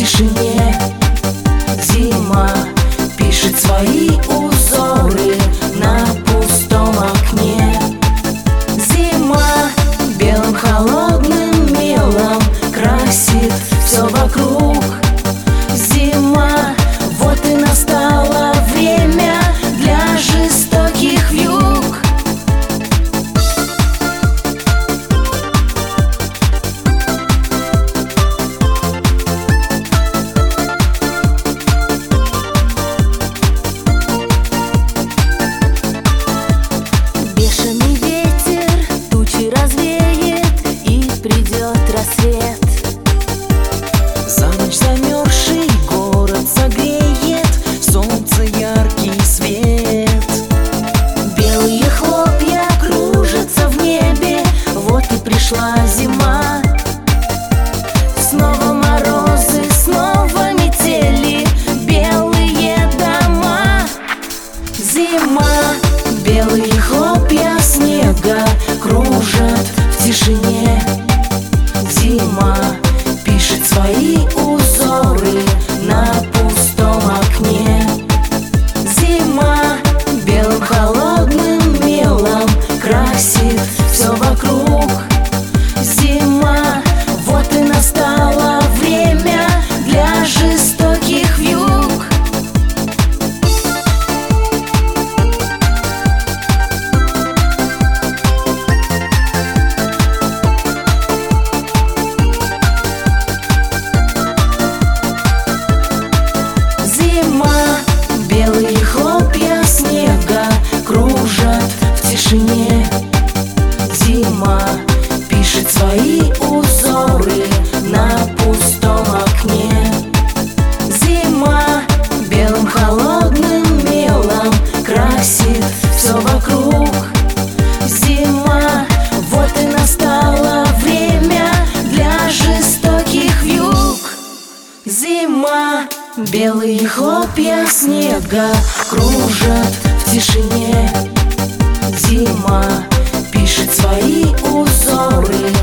тишине. Зима пишет свои узоры на пустом окне. Зима белым холодным мелом красит все вокруг. Зима, вот и настало время для жестоких вьюг. Бешеный ветер тучи развеет, и придет рассвет. За ночь замерзший город согреет солнце яркий свет. Белые хлопья кружатся в небе, вот и пришла зима. Снова морозы, снова метели, белые дома. Зима, белые хлопья снега кружат в тишине. Зима пишет свои узоры на пустом окне. Зима белым холодным мелом красит все вокруг. Зима, вот и настало время для жестоких вьюг. Зима, белые хлопья снега кружат в тишине. Зима пишет свои узоры на пустом окне. Зима белым холодным мелом красит все вокруг. Зима, вот и настало время для жестоких вьюг. Зима, белые хлопья снега кружат в тишине. Зима пишет свои узоры